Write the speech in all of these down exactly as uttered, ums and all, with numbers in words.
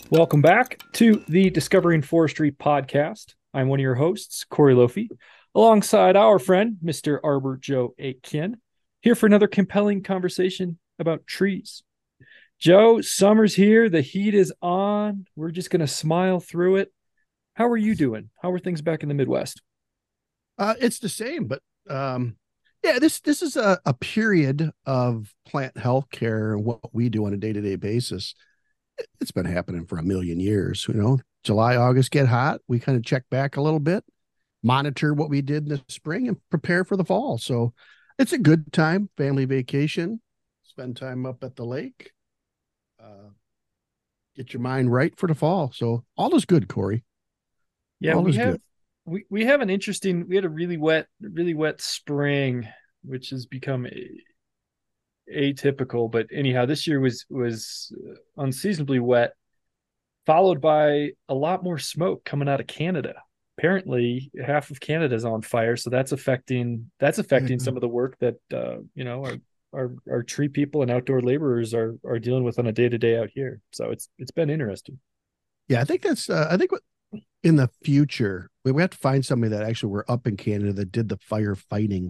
Welcome back to the Discovering Forestry podcast. I'm one of your hosts, Corey Lofi, alongside our friend, Mister Arbor Joe Aitken, here for another compelling conversation about trees. Joe, summer's here. The heat is on. We're just going to smile through it. How are you doing? How are things back in the Midwest? Uh, it's the same, but um, yeah, this this is a, a period of plant health care and what we do on a day to day basis. It's been happening for a million years. You know, July, August get hot. We kind of check back a little bit, monitor what we did in the spring, and prepare for the fall. So it's a good time, family vacation, spend time up at the lake, uh, get your mind right for the fall. So all is good, Corey. Yeah, All we is good. have we, we have an interesting we had a really wet, really wet spring, which has become atypical. But anyhow, this year was was unseasonably wet, followed by a lot more smoke coming out of Canada. Apparently, half of Canada is on fire, so that's affecting that's affecting some of the work that uh, you know our, our our tree people and outdoor laborers are are dealing with on a day to day out here. So it's it's been interesting. Yeah, I think that's. Uh, I think what in the future we have to find somebody that actually were up in Canada that did the firefighting.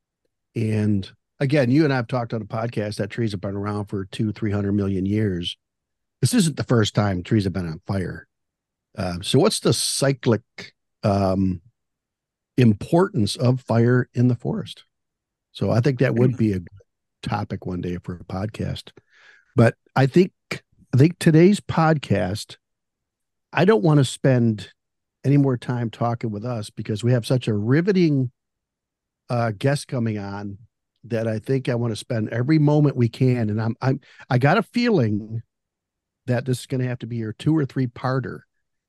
And again, you and I have talked on a podcast that trees have been around for two, three hundred million years. This isn't the first time trees have been on fire. Uh, so, what's the cyclic um, importance of fire in the forest? So, I think that would be a topic one day for a podcast. But I think I think today's podcast, I don't want to spend any more time talking with us because we have such a riveting uh, guest coming on that I think I want to spend every moment we can. And I'm I'm I got a feeling that this is going to have to be your two or three parter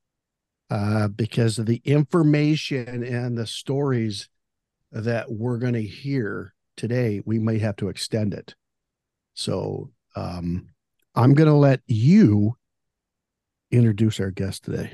uh, because of the information and the stories that we're going to hear today. We might have to extend it. So um, I'm going to let you introduce our guest today.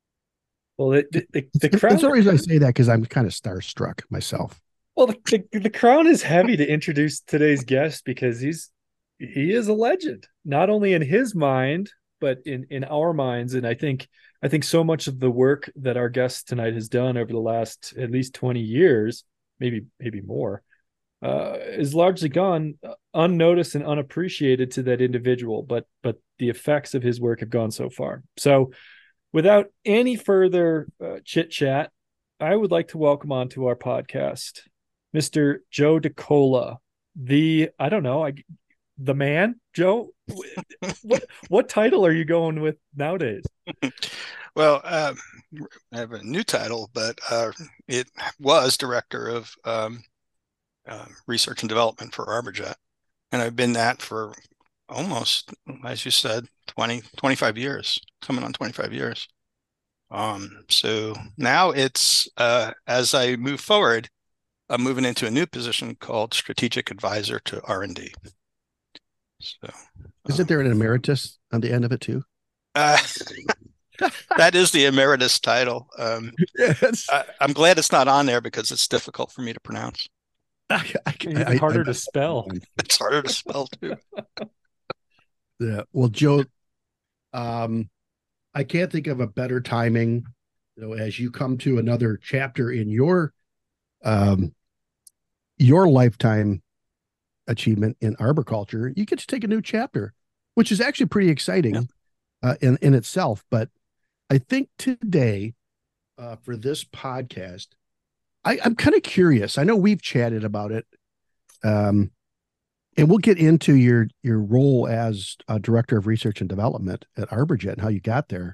Well, the the, the It's crown. the reason I say that because I'm kind of starstruck myself. Well, the, the, the crown is heavy to introduce today's guest because he's he is a legend, not only in his mind but in in our minds. And I think I think so much of the work that our guest tonight has done over the last at least twenty years, maybe maybe more, uh, is largely gone unnoticed and unappreciated to that individual. But but the effects of his work have gone so far. So, without any further uh, chit chat, I would like to welcome onto our podcast Mister Joe DeCola, the I don't know, I the man, Joe. What what title are you going with nowadays? Well, um, I have a new title, but uh, it was director of um, uh, research and development for ArborJet. And I've been that for almost, as you said, twenty, twenty-five years, coming on twenty-five years. Um, so now it's, uh, as I move forward, I'm moving into a new position called strategic advisor to R and D. So, Isn't um, there an emeritus on the end of it too? uh, that is the emeritus title. Um, Yes. I, I'm glad it's not on there because it's difficult for me to pronounce. I, I, Even I, harder I, to spell. It's harder to spell too. yeah. Well, Joe, um, I can't think of a better timing, you know, as you come to another chapter in your um your lifetime achievement in arboriculture. You get to take a new chapter, which is actually pretty Yeah. exciting uh, in in itself. But I think today, uh, for this podcast, I, I'm kind of curious. I know we've chatted about it, um, and we'll get into your your role as a director of research and development at ArborJet and how you got there.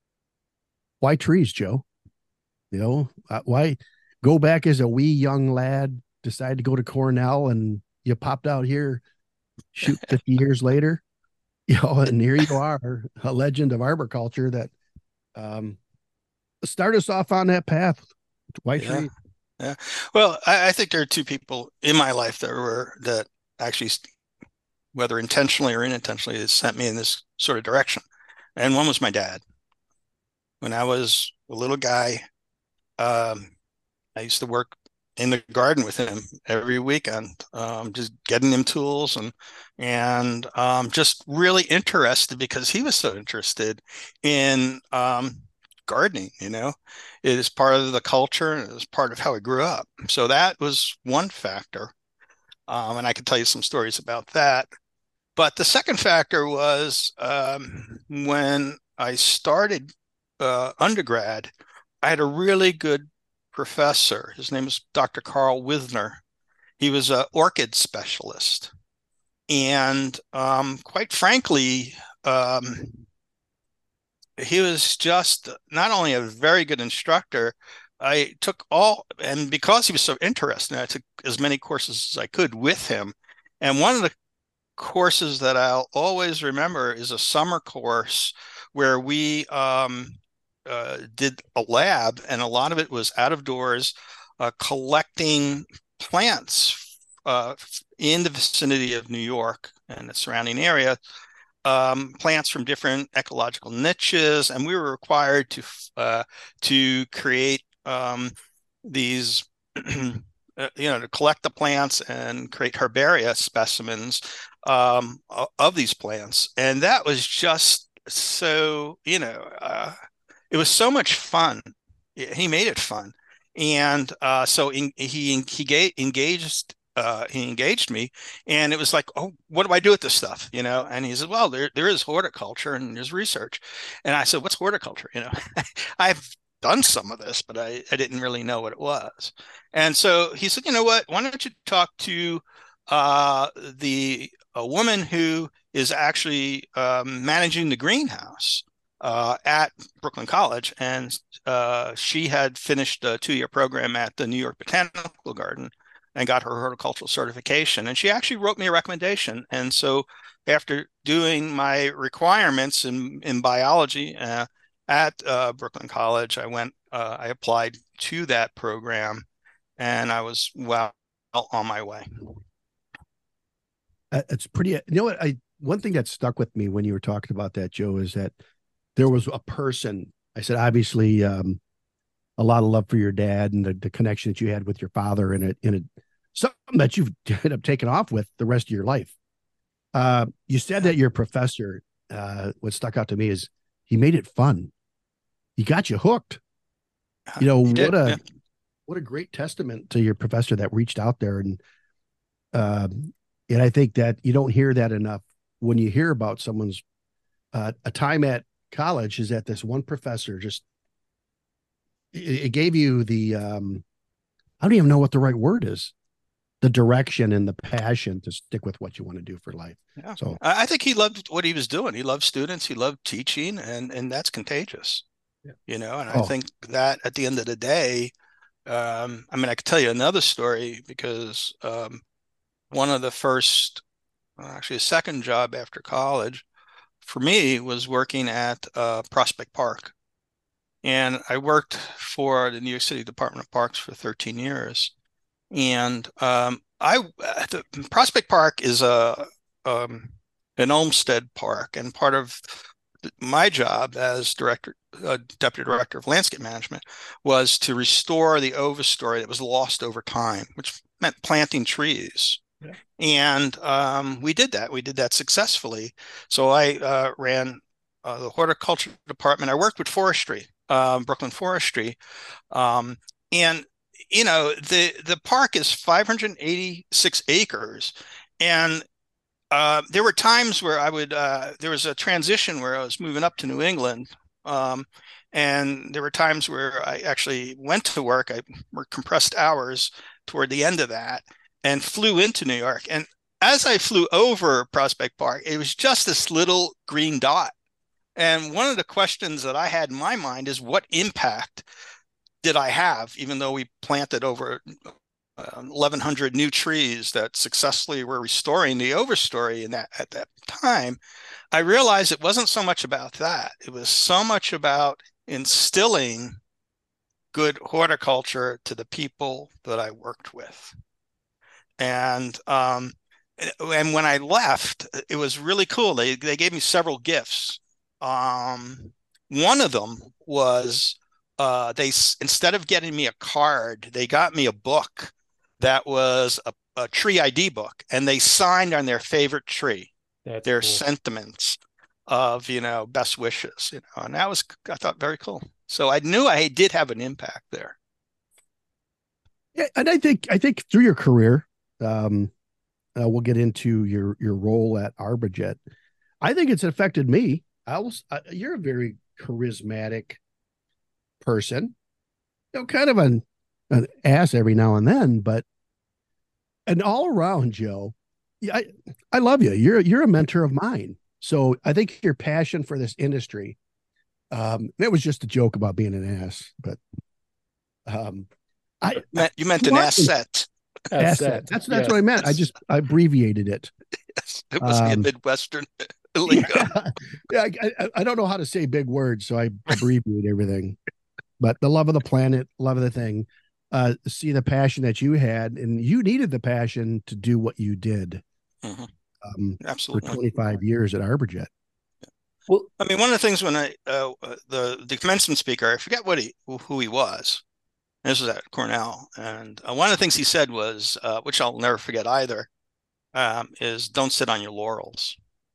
Why trees, Joe? You know, uh, why go back as a wee young lad, decide to go to Cornell, and you popped out here, shoot, fifty years later, you know, and here you are, a legend of arboriculture that um, start us off on that path. Why Yeah. trees? Yeah. Well, I, I think there are two people in my life that were that actually, whether intentionally or unintentionally, sent me in this sort of direction. And one was my dad. When I was a little guy, um, I used to work in the garden with him every weekend, um, just getting him tools and and um, just really interested because he was so interested in um, gardening. You know, it is part of the culture and it was part of how he grew up. So that was one factor, um, and I could tell you some stories about that. But the second factor was um, when I started uh, undergrad, I had a really good professor. His name is Doctor Carl Withner. He was an orchid specialist. And um, quite frankly, um, he was just not only a very good instructor, I took all, and because he was so interesting, I took as many courses as I could with him. And one of the courses that I'll always remember is a summer course where we um, uh, did a lab, and a lot of it was out of doors, uh, collecting plants uh, in the vicinity of New York and the surrounding area, um, plants from different ecological niches, and we were required to uh, to create um, these. You know, to collect the plants and create herbaria specimens um, of these plants. And that was just so, you know, uh, it was so much fun. He made it fun. And uh, so in, he he engaged uh, he engaged me, and it was like, oh, what do I do with this stuff? You know, and he said, well, there there is horticulture and there's research. And I said, what's horticulture? You know, I've done some of this, but I, I didn't really know what it was. And so he said, you know what, why don't you talk to uh, the a woman who is actually um, managing the greenhouse uh, at Brooklyn College. And uh, she had finished a two-year program at the New York Botanical Garden and got her horticultural certification. And she actually wrote me a recommendation. And so after doing my requirements in, in biology, uh, at uh, Brooklyn College, I went, uh, I applied to that program, and I was well on my way. Uh, it's pretty, you know what, I, one thing that stuck with me when you were talking about that, Joe, is that there was a person, I said, obviously, um, a lot of love for your dad and the, the connection that you had with your father, and it, and it, something that you've ended up taking off with the rest of your life. Uh, you said that your professor, uh, what stuck out to me is he made it fun. He got you hooked. You know, what a yeah. what a great testament to your professor that reached out there. And um, and I think that you don't hear that enough when you hear about someone's uh, a time at college, is that this one professor just it, it gave you the um, I don't even know what the right word is, the direction and the passion to stick with what you want to do for life. Yeah. So I think he loved what he was doing. He loved students. He loved teaching, and and that's contagious. Yeah. You know, and oh. I think that at the end of the day, um, I mean, I could tell you another story because um, one of the first, well, actually a second job after college for me was working at uh, Prospect Park. And I worked for the New York City Department of Parks for thirteen years. And um, I, the Prospect Park is a um, an Olmsted park, and part of my job as director, uh, deputy director of landscape management, was to restore the overstory that was lost over time, which meant planting trees. Yeah. And um, we did that. We did that successfully. So I uh, ran uh, the horticulture department. I worked with forestry, uh, Brooklyn Forestry, um, and you know the the park is five hundred eighty-six acres, and Uh, there were times where I would, uh, there was a transition where I was moving up to New England. Um, and there were times where I actually went to work. I worked compressed hours toward the end of that and flew into New York. And as I flew over Prospect Park, it was just this little green dot. And one of the questions that I had in my mind is, what impact did I have, even though we planted over eleven hundred new trees that successfully were restoring the overstory in that at that time? I realized it wasn't so much about that. It was so much about instilling good horticulture to the people that I worked with. And um, and when I left, it was really cool. They they gave me several gifts. Um, one of them was uh, they instead of getting me a card, they got me a book that was a, a tree I D book, and they signed on their favorite tree, That's their cool. sentiments of, you know, best wishes, you know, and that was, I thought, very cool. So I knew I did have an impact there. Yeah, and I think I think through your career, um, uh, we'll get into your your role at Arborjet. I think it's affected me. I was uh, you're a very charismatic person, you know, kind of an an ass every now and then, but an all around Joe. Yeah, I I love you. You're you're a mentor of mine. So I think your passion for this industry. Um, that was just a joke about being an ass, but um, I, You meant, you meant I an asset. asset. That's that's yes. what I meant. I just I abbreviated it. Yes, it must be a Um, Midwestern lingo. yeah, yeah I, I, I don't know how to say big words, so I abbreviate everything. But the love of the planet, love of the thing, uh, see the passion that you had, and you needed the passion to do what you did. Mhm. Um, for Absolutely. twenty-five years at Arborjet. Well, I mean, one of the things when I uh, the the commencement speaker, I forget what he who he was. This was at Cornell, and uh, one of the things he said was, uh, which I'll never forget either, um, is don't sit on your laurels.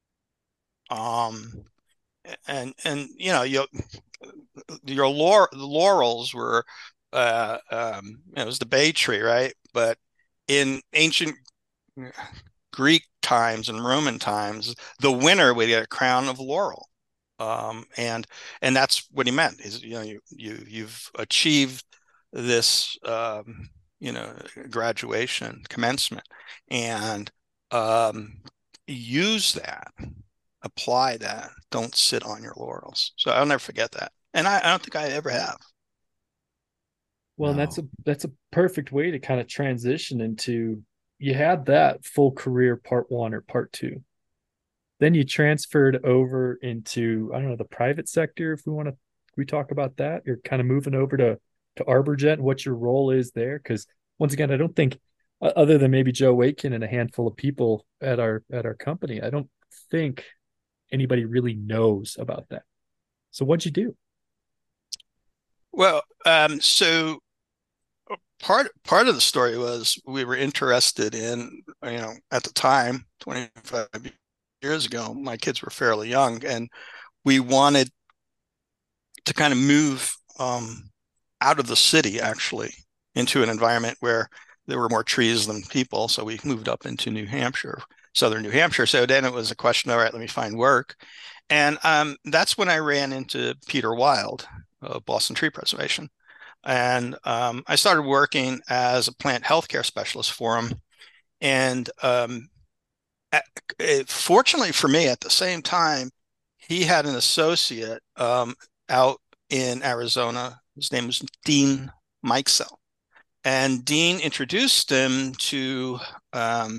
Um, and and you know, you your laur the laurels were, uh, um, it was the bay tree, right? But in ancient Greek times and Roman times, the winner would get a crown of laurel. Um, and and that's what he meant is, you know, you you you've achieved this, um, you know, graduation, commencement, and um, use that, apply that. Don't sit on your laurels. So I'll never forget that, and I, I don't think I ever have. Well, and No. that's a that's a perfect way to kind of transition into, you had that full career part one or part two. Then you transferred over into, I don't know, the private sector, if we want to we talk about that. You're kind of moving over to to Arborjet and what your role is there. Because once again, I don't think, other than maybe Joe Aitken and a handful of people at our at our company, I don't think anybody really knows about that. So what'd you do? Well, um, so part part of the story was we were interested in, you know, at the time, twenty-five years ago, my kids were fairly young, and we wanted to kind of move um, out of the city, actually, into an environment where there were more trees than people. So we moved up into New Hampshire, southern New Hampshire. So then it was a question, all right, let me find work. And um, that's when I ran into Peter Wild of Boston Tree Preservation. And um, I started working as a plant healthcare specialist for him. And um, at, it, fortunately for me, at the same time, he had an associate um, out in Arizona. His name was Dean Mikesell. And Dean introduced him to um,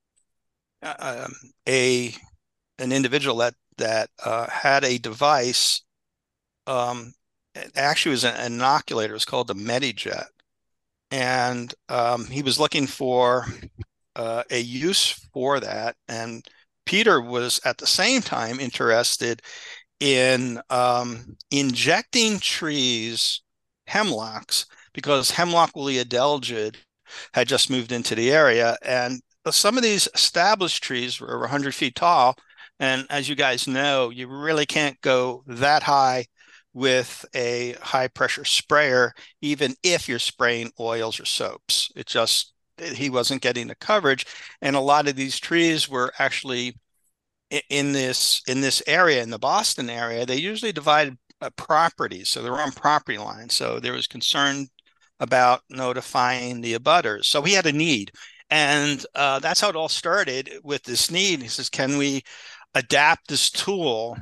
uh, a an individual that that uh, had a device. Um, it actually was an inoculator. It was called the MediJet, and um, he was looking for uh, a use for that. And Peter was at the same time interested in um, injecting trees, hemlocks, because hemlock woolly adelgid had just moved into the area. And some of these established trees were over one hundred feet tall. And as you guys know, you really can't go that high with a high pressure sprayer, even if you're spraying oils or soaps. It just, he wasn't getting the coverage. And a lot of these trees were actually in this in this area, in the Boston area. They usually divided uh, properties, so they were on property lines. So there was concern about notifying the abutters. So he had a need, and uh, that's how it all started with this need. He says, "Can we adapt this tool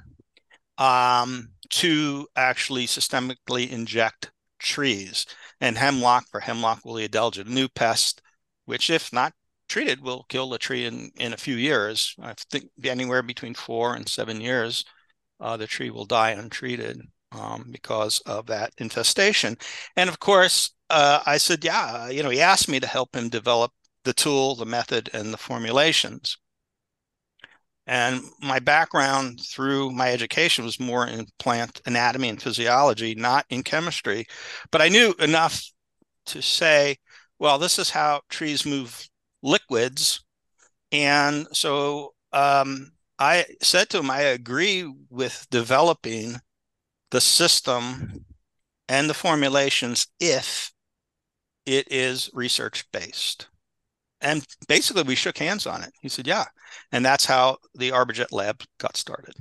um, to actually systemically inject trees?" And hemlock, for hemlock woolly adelgid, a new pest, which if not treated will kill a tree in in a few years. I think anywhere between four and seven years, uh, the tree will die untreated um, because of that infestation. And of course, uh, I said, yeah, you know, he asked me to help him develop the tool, the method, and the formulations. And my background through my education was more in plant anatomy and physiology, not in chemistry. But I knew enough to say, well, this is how trees move liquids. And so um, I said to him, I agree with developing the system and the formulations if it is research based. And basically, we shook hands on it. He said, yeah. And that's how the ArborJet lab got started.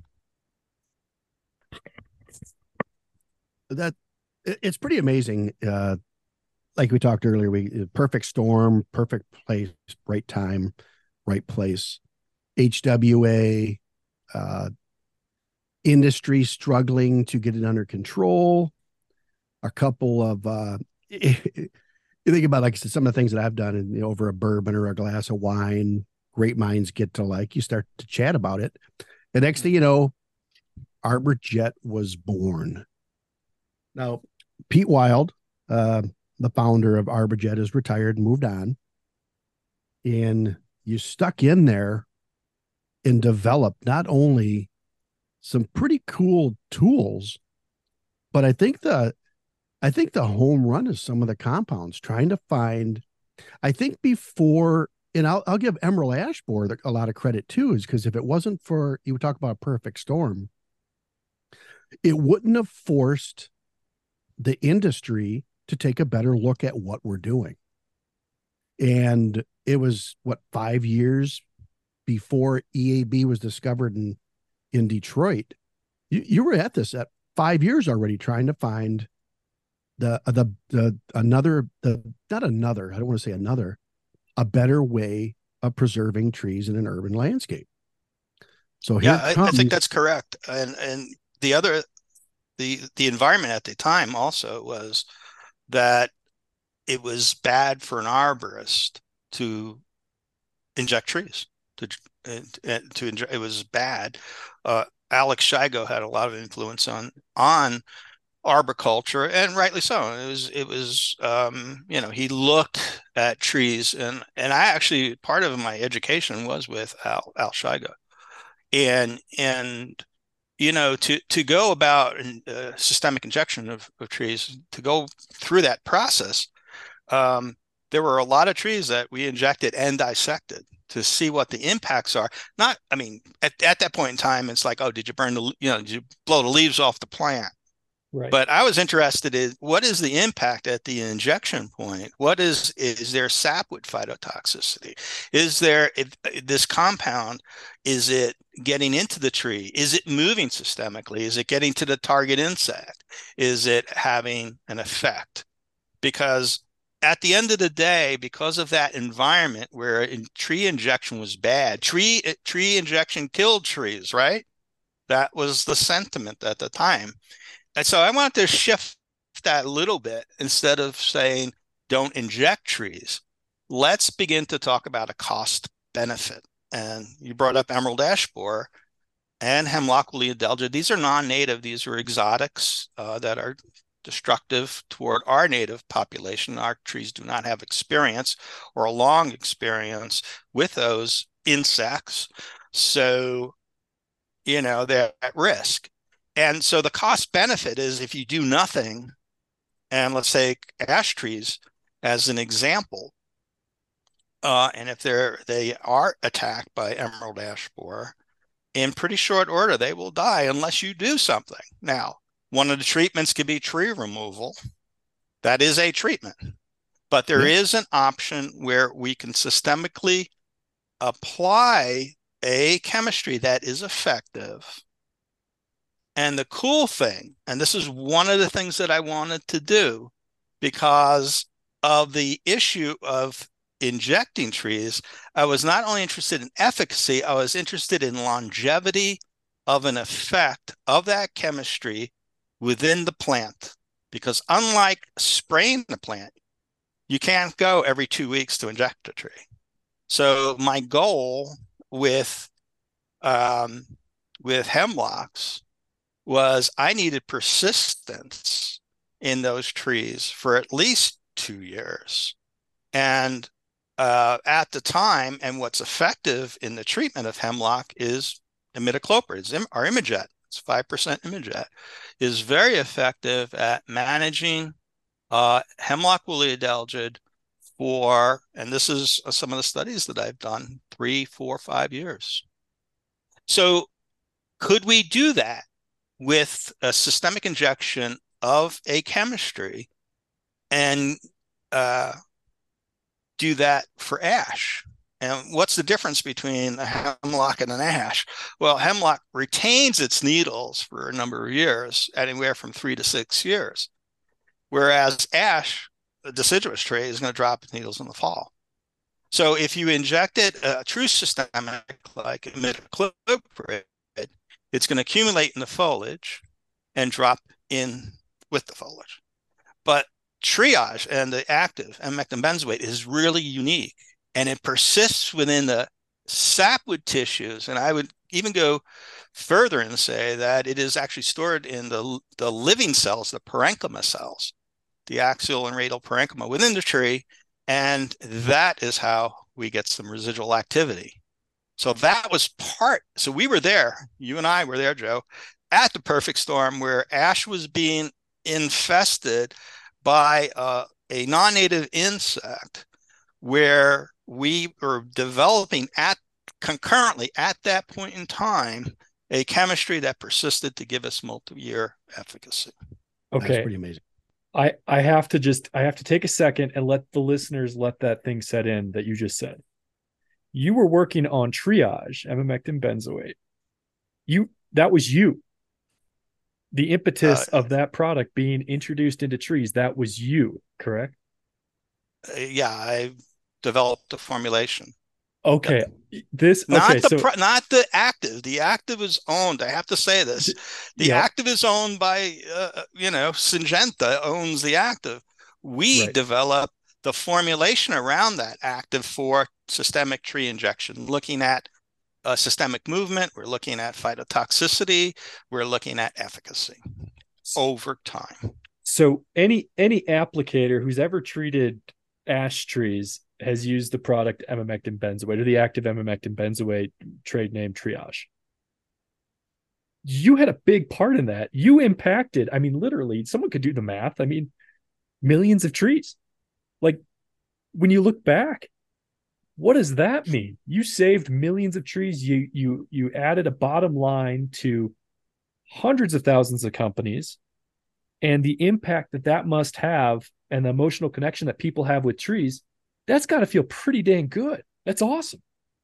That it's pretty amazing. Uh, like we talked earlier, we perfect storm, perfect place, right time, right place. H W A, uh, industry struggling to get it under control. A couple of uh, you think about, like I said, some of the things that I've done in, you know, over a bourbon or a glass of wine. Great minds get to, like, you start to chat about it. The next thing you know, ArborJet was born. Now, Pete Wild, uh, the founder of ArborJet, is retired and moved on. And you stuck in there and developed not only some pretty cool tools, but I think the I think the home run is some of the compounds, trying to find, I think before, and I'll, I'll give Emerald Ash Borer a lot of credit too, is because if it wasn't for, you would talk about a perfect storm, it wouldn't have forced the industry to take a better look at what we're doing. And it was, what, five years before E A B was discovered in, in Detroit. You, you were at this at five years already, trying to find the, the, the, another, the, not another, I don't want to say another, a better way of preserving trees in an urban landscape. So here yeah, I, comes, I think that's correct. And, and the other, the, the environment at the time also was that it was bad for an arborist to inject trees. To, to inject, it was bad. Uh, Alex Shigo had a lot of influence on on arboriculture, and rightly so. It was it was um, you know, he looked at trees, and and I actually, part of my education was with Al Al Shigo, and and you know, to to go about uh, systemic injection of, of trees, to go through that process. Um, there were a lot of trees that we injected and dissected to see what the impacts are. Not, I mean, at, at that point in time, it's like, oh, did you burn the, you know, did you blow the leaves off the plant? Right. But I was interested in what is the impact at the injection point? What is, is there sapwood phytotoxicity? Is there, if this compound, is it getting into the tree? Is it moving systemically? Is it getting to the target insect? Is it having an effect? Because at the end of the day, because of that environment where in tree injection was bad, tree tree injection killed trees, right? That was the sentiment at the time. And so I want to shift that a little bit. Instead of saying don't inject trees, let's begin to talk about a cost benefit. And you brought up Emerald Ash Borer and Hemlock woolly adelgid. These are non-native. These are exotics uh, that are destructive toward our native population. Our trees do not have experience or a long experience with those insects. So, you know, they're at risk. And so the cost benefit is, if you do nothing, and let's take ash trees as an example, uh, and if they're they are attacked by emerald ash borer, in pretty short order, they will die unless you do something. Now, one of the treatments could be tree removal. That is a treatment. But there yeah. is an option where we can systemically apply a chemistry that is effective. And the cool thing, and this is one of the things that I wanted to do because of the issue of injecting trees, I was not only interested in efficacy, I was interested in longevity of an effect of that chemistry within the plant. Because unlike spraying the plant, you can't go every two weeks to inject a tree. So my goal with um, with hemlocks was I needed persistence in those trees for at least two years. And uh, at the time, and what's effective in the treatment of hemlock is imidacloprid, it's our Imajet. It's five percent Imajet, is very effective at managing uh, hemlock woolly adelgid for, and this is some of the studies that I've done, three, four, five years. So could we do that with a systemic injection of a chemistry and uh, do that for ash? And what's the difference between a hemlock and an ash? Well, hemlock retains its needles for a number of years, anywhere from three to six years. Whereas ash, the deciduous tree, is going to drop its needles in the fall. So if you injected a true systemic like imidacloprid, it's going to accumulate in the foliage and drop in with the foliage. But triage and the active emamectin benzoate is really unique, and it persists within the sapwood tissues. And I would even go further and say that it is actually stored in the, the living cells, the parenchyma cells, the axial and radial parenchyma within the tree. And that is how we get some residual activity. So that was part. So we were there, you and I were there, Joe, at the perfect storm where ash was being infested by uh, a non-native insect, where we were developing at concurrently at that point in time a chemistry that persisted to give us multi-year efficacy. Okay. That's pretty amazing. I, I have to just, I have to take a second and let the listeners let that thing set in that you just said. You were working on triage, emamectin benzoate. You, that was you. The impetus uh, of that product being introduced into trees, that was you, correct? Uh, yeah, I developed a formulation. Okay. Yep. This not okay, the so, pro, not the active. The active is owned. I have to say this. The yeah. active is owned by uh, you know, Syngenta owns the active. We right. develop the formulation around that active for systemic tree injection, looking at uh, systemic movement. We're looking at phytotoxicity. We're looking at efficacy over time. So any any applicator who's ever treated ash trees has used the product emamectin benzoate, or the active emamectin benzoate, trade name Triage. You had a big part in that. You impacted, I mean, literally, someone could do the math. I mean, millions of trees. Like, when you look back, what does that mean? You saved millions of trees. You you you added a bottom line to hundreds of thousands of companies, and the impact that that must have, and the emotional connection that people have with trees, that's got to feel pretty dang good. That's awesome.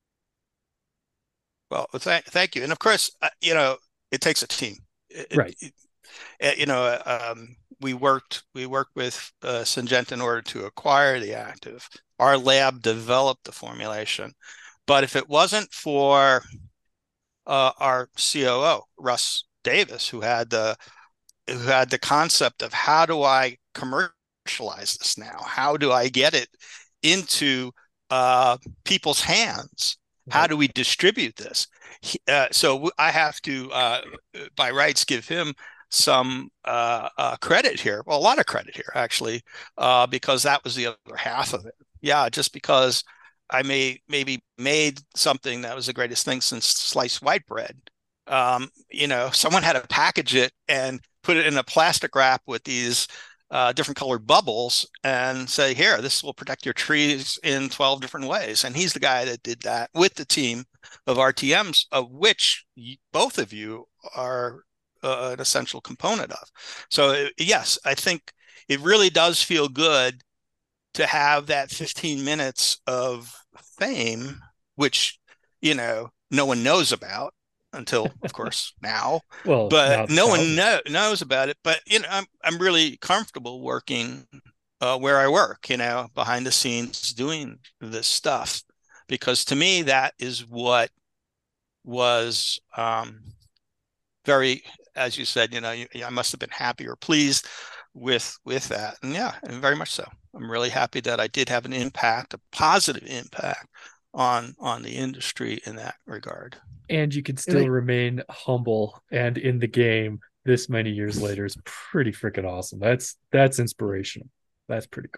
Well, th- thank you. And of course, uh, you know, it takes a team. It, right. It, it, you know, um, we worked we worked with uh, Syngenta in order to acquire the active. Our lab developed the formulation. But if it wasn't for uh, our C O O, Russ Davis, who had the who had the concept of how do I commercialize this now? How do I get it into uh, people's hands? How do we distribute this? Uh, so I have to, uh, by rights, give him some uh, uh, credit here. Well, a lot of credit here, actually, uh, because that was the other half of it. Yeah, just because I may maybe made something that was the greatest thing since sliced white bread. Um, you know, someone had to package it and put it in a plastic wrap with these Uh, different colored bubbles and say, here, this will protect your trees in twelve different ways. And he's the guy that did that with the team of R T Ms, of which you, both of you are uh, an essential component of. So yes, I think it really does feel good to have that fifteen minutes of fame, which, you know, no one knows about until, of course, now. Well, but no one know, knows about it. But, you know, I'm I'm really comfortable working uh, where I work, you know, behind the scenes doing this stuff, because to me, that is what was um, very, as you said, you know, you, I must have been happy or pleased with with that. And yeah, and very much so. I'm really happy that I did have an impact, a positive impact on on the industry in that regard. And you can still I, remain humble and in the game this many years later is pretty freaking awesome. That's that's inspirational. That's pretty cool.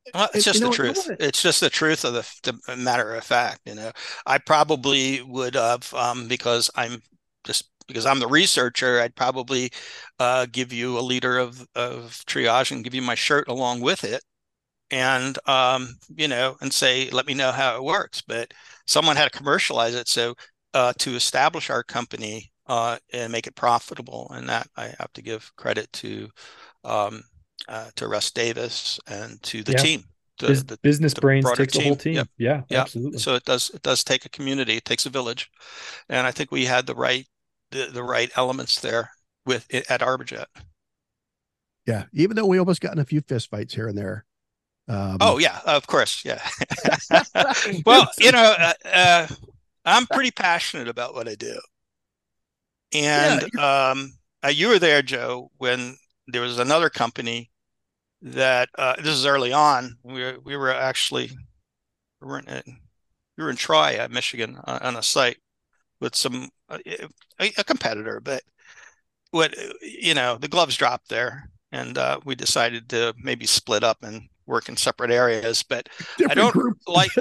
Well, it's And, just you the know, I truth. want It's just the truth of the, the matter of fact. You know, I probably would have, um, because I'm just because I'm the researcher, I'd probably uh, give you a liter of of triage and give you my shirt along with it, and um, you know, and say, let me know how it works. But someone had to commercialize it, so uh, to establish our company uh, and make it profitable, and that I have to give credit to um, uh, to Russ Davis and to the Yeah. team, the, Bus- the business the brains broader take the whole team. team. Yep, Yeah, yep. absolutely. So it does it does take a community, it takes a village, and I think we had the right the, the right elements there with it at Arborjet. yeah, even though we almost got in a few fist fights here and there. Oh Um, yeah, of course, yeah. there Well, was you some, know, uh, uh, I'm pretty passionate about what I do, yeah, and um, uh, you were there, Joe, when there was another company that uh, this is early on. We were, we were actually we were in we were in Troy, uh, Michigan, uh, on a site with some uh, a, a competitor, but what you know, the gloves dropped there, and uh, we decided to maybe split up and work in separate areas. But I different don't group. like.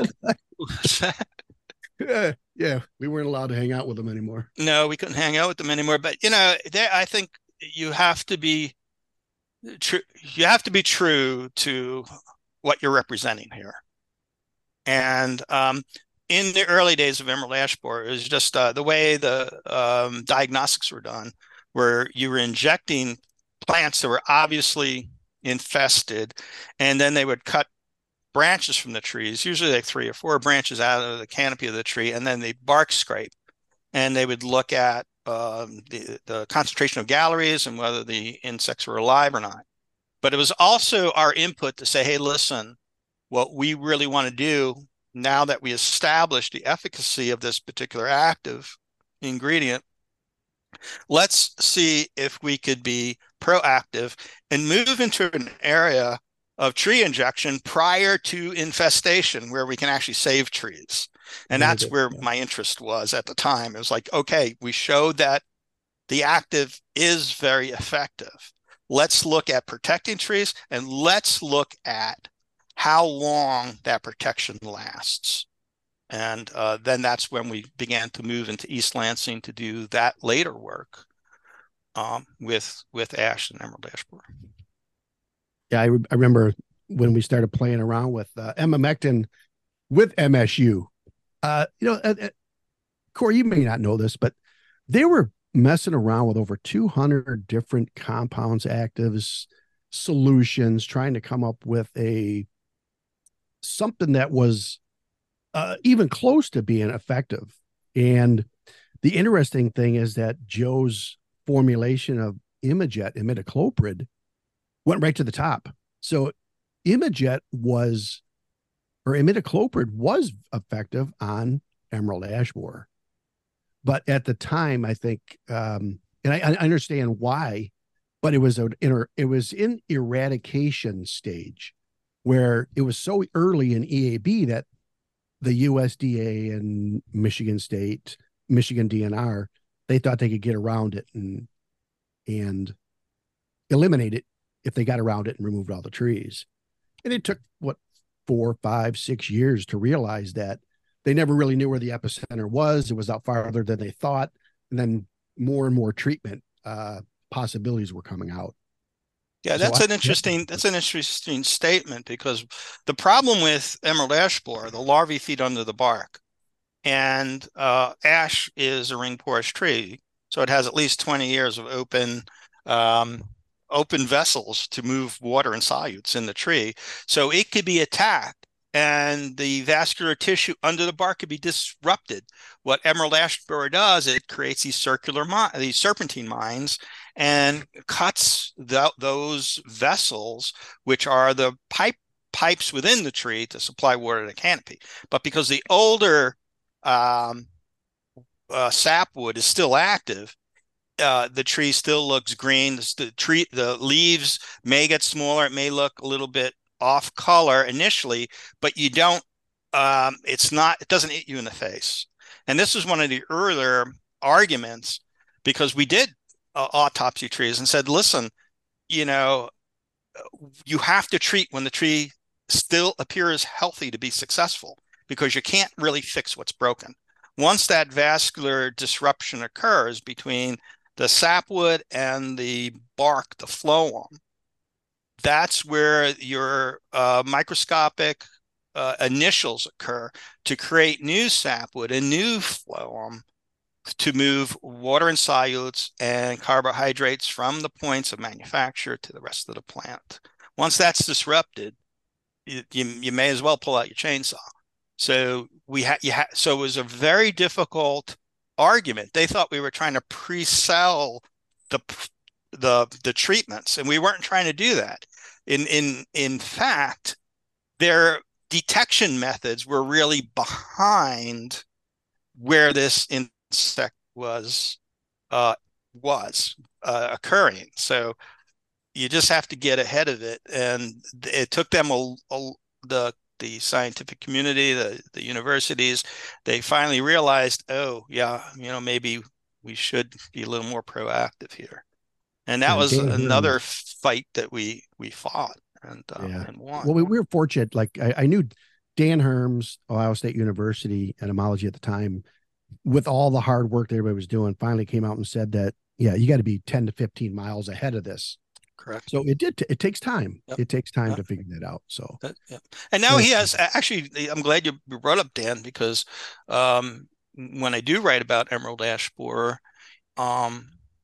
yeah, yeah, we weren't allowed to hang out with them anymore. No, we couldn't hang out with them anymore. But you know, there I think you have to be true. You have to be true to what you're representing here. And um, in the early days of emerald ash borer, it was just uh, the way the um, diagnostics were done, where you were injecting plants that were obviously infested, and then they would cut branches from the trees, usually like three or four branches out of the canopy of the tree, and then they bark scrape, and they would look at um, the, the concentration of galleries and whether the insects were alive or not. But it was also our input to say, hey, listen, what we really want to do now that we established the efficacy of this particular active ingredient, let's see if we could be proactive and move into an area of tree injection prior to infestation where we can actually save trees. And Very that's good. where Yeah. my interest was at the time. It was like, okay, we showed that the active is very effective. Let's look at protecting trees, and let's look at how long that protection lasts. And uh, then that's when we began to move into East Lansing to do that later work um, with with ash and emerald ash borer. Yeah, I, re- I remember when we started playing around with uh, emamectin with M S U. Uh, you know, uh, uh, Corey, you may not know this, but they were messing around with over two hundred different compounds, actives, solutions, trying to come up with a something that was uh, even close to being effective. And the interesting thing is that Joe's formulation of Imajet, imidacloprid, went right to the top. So Imajet was, or imidacloprid was effective on emerald ash borer. But at the time, I think, um, and I, I understand why, but it was a, it was in eradication stage where it was so early in E A B that the U S D A and Michigan State, Michigan D N R, they thought they could get around it and and eliminate it if they got around it and removed all the trees. And it took what four, five, six years to realize that they never really knew where the epicenter was. It was out farther than they thought, and then more and more treatment uh, possibilities were coming out. Yeah, So that's I, an interesting that's an interesting statement, because the problem with emerald ash borer, the larvae feed under the bark, and uh, ash is a ring porous tree, so it has at least twenty years of open um, open vessels to move water and solutes in the tree, so it could be attacked, and the vascular tissue under the bark could be disrupted. What emerald ash borer does, it creates these circular these serpentine mines and cuts the, those vessels, which are the pipe pipes within the tree to supply water to the canopy. But because the older um, uh, sapwood is still active, uh, the tree still looks green. The tree, the leaves may get smaller. It may look a little bit off color initially, but you don't. Um, it's not. It doesn't hit you in the face. And this is one of the earlier arguments, because we did uh, autopsy trees and said, listen, you know, you have to treat when the tree still appears healthy to be successful because you can't really fix what's broken. Once that vascular disruption occurs between the sapwood and the bark, the phloem, that's where your uh, microscopic uh, initials occur to create new sapwood and new phloem to move water and solutes and carbohydrates from the points of manufacture to the rest of the plant. Once that's disrupted, you, you, you may as well pull out your chainsaw. So we had, you ha- so it was a very difficult argument. They thought we were trying to pre-sell the the the treatments, and we weren't trying to do that. In in in fact, their detection methods were really behind where this insect was uh, was uh, occurring. So you just have to get ahead of it, and it took them a, a, the the scientific community, the the universities. They finally realized, oh yeah, you know, maybe we should be a little more proactive here. And that Yeah, was Dan another Herms. fight that we we fought and uh, Yeah. and won. Well, we, we were fortunate. Like I, I knew Dan Herms, Ohio State University entomology at the time, with all the hard work that everybody was doing, finally came out and said that, yeah, you got to be ten to fifteen miles ahead of this. Correct. So it did. T- it takes time. Yep. It takes time Yep. to figure that out. So, that, yeah. And now he has actually, I'm glad you brought up Dan, because um, when I do write about emerald ash borer um,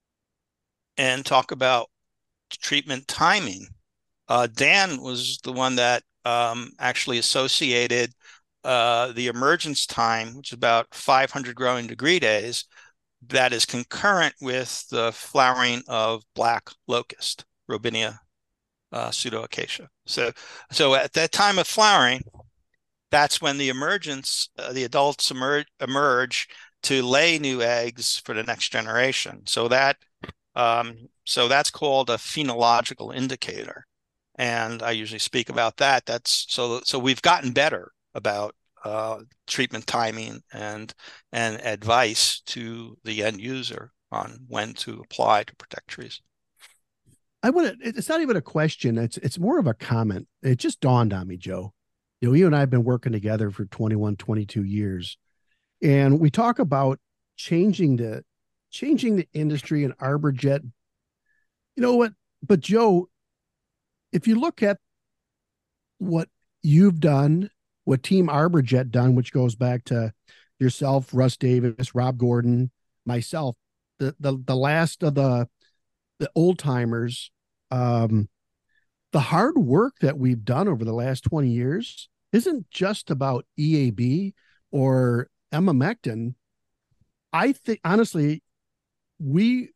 and talk about treatment timing, uh, Dan was the one that um, actually associated uh, the emergence time, which is about five hundred growing degree days, that is concurrent with the flowering of black locust, Robinia uh, pseudoacacia. So, so at that time of flowering, that's when the emergence, uh, the adults emerge, emerge to lay new eggs for the next generation. So that, um, so that's called a phenological indicator, and I usually speak about that. That's so. So we've gotten better about uh, treatment timing and and advice to the end user on when to apply to protect trees. I want to. It's not even a question. It's it's more of a comment. It just dawned on me, Joe. You know, you and I have been working together for twenty-one, twenty-two years, and we talk about changing the changing the industry and ArborJet. You know what? But Joe, if you look at what you've done, what Team ArborJet done, which goes back to yourself, Russ Davis, Rob Gordon, myself, the the the last of the the old timers, um, the hard work that we've done over the last twenty years isn't just about E A B or emamectin. I think honestly, we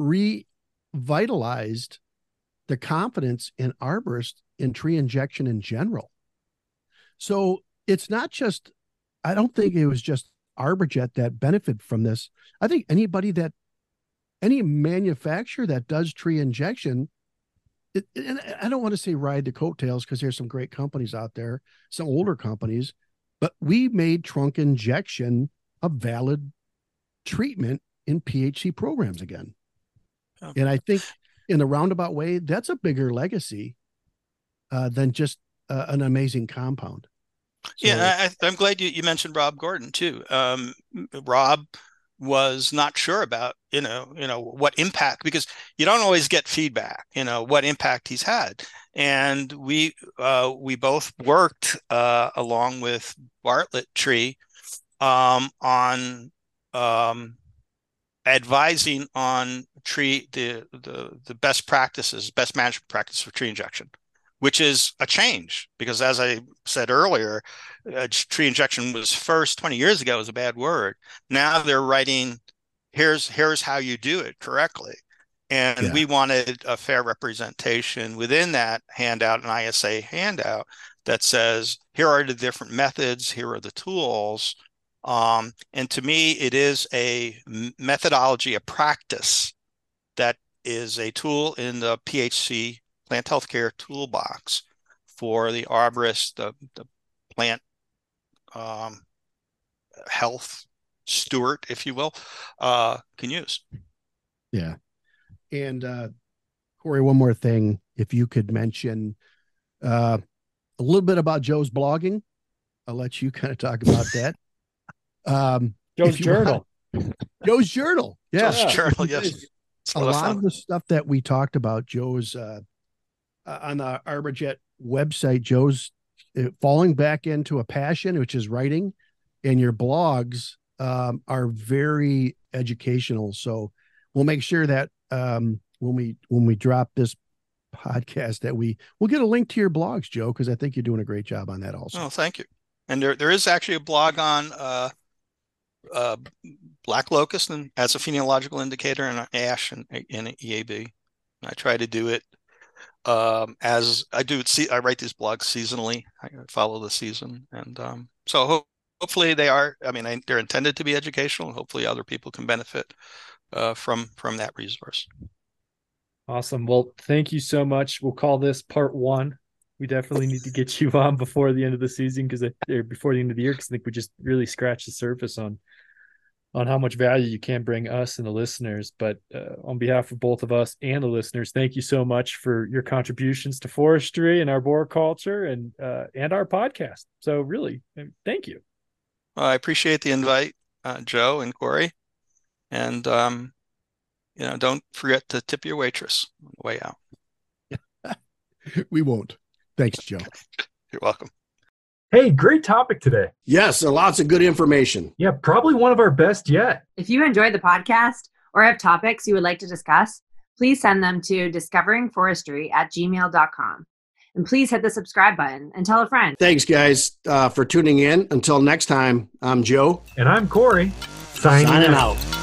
revitalized the confidence in arborists in tree injection in general. So it's not just, I don't think it was just ArborJet that benefited from this. I think anybody that, any manufacturer that does tree injection, it, and I don't want to say ride the coattails because there's some great companies out there, some older companies, but we made trunk injection a valid treatment in P H C programs again. Oh. And I think in the roundabout way, that's a bigger legacy uh, than just uh, an amazing compound. So, yeah, I, I'm glad you, you mentioned Rob Gordon too. Um, Rob was not sure about, you know, you know, what impact, because you don't always get feedback, you know, what impact he's had. And we, uh, we both worked uh, along with Bartlett Tree um, on um, advising on tree, the, the, the best practices, best management practices for tree injection, which is a change because, as I said earlier, uh, tree injection was first twenty years ago was a bad word. Now they're writing, here's here's how you do it correctly. And yeah. we wanted a fair representation within that handout, an I S A handout that says, here are the different methods, here are the tools. Um, and to me, it is a methodology, a practice that is a tool in the P H C plant healthcare toolbox for the arborist, the, the plant um, health steward, if you will, uh, can use. Yeah. And uh, Corey, one more thing, if you could mention, uh, a little bit about Joe's blogging. I'll let you kind of talk about that. Um, Joe's journal. Want, Joe's journal. Yeah. Joe's journal. Yes. A lot of the stuff that we talked about, Joe's uh, uh, on the ArborJet website, Joe's uh, falling back into a passion, which is writing, and your blogs um, are very educational. So we'll make sure that um, when we when we drop this podcast, that we we'll get a link to your blogs, Joe, because I think you're doing a great job on that also. Oh, thank you. And there there is actually a blog on uh, uh, black locust and as a phenological indicator, and ash and, and E A B. I try to do it um, as I do. See, I write these blogs seasonally. I follow the season, and um, so ho- hopefully they are. I mean, I, they're intended to be educational. Hopefully, other people can benefit uh, from from that resource. Awesome. Well, thank you so much. We'll call this part one. We definitely need to get you on before the end of the season, because or before the end of the year, because I think we just really scratched the surface on on how much value you can bring us and the listeners. But uh, on behalf of both of us and the listeners, thank you so much for your contributions to forestry and arboriculture and uh, and our podcast. So really, thank you. Well, I appreciate the invite, uh, Joe and Corey, and um, you know, don't forget to tip your waitress on the way out. We won't. Thanks, Joe. You're welcome. Hey, great topic today. Yes, so lots of good information. Yeah, probably one of our best yet. If you enjoyed the podcast or have topics you would like to discuss, please send them to discovering forestry at gmail dot com. And please hit the subscribe button and tell a friend. Thanks, guys, uh, for tuning in. Until next time, I'm Joe. And I'm Corey. Signing, Signing out. out.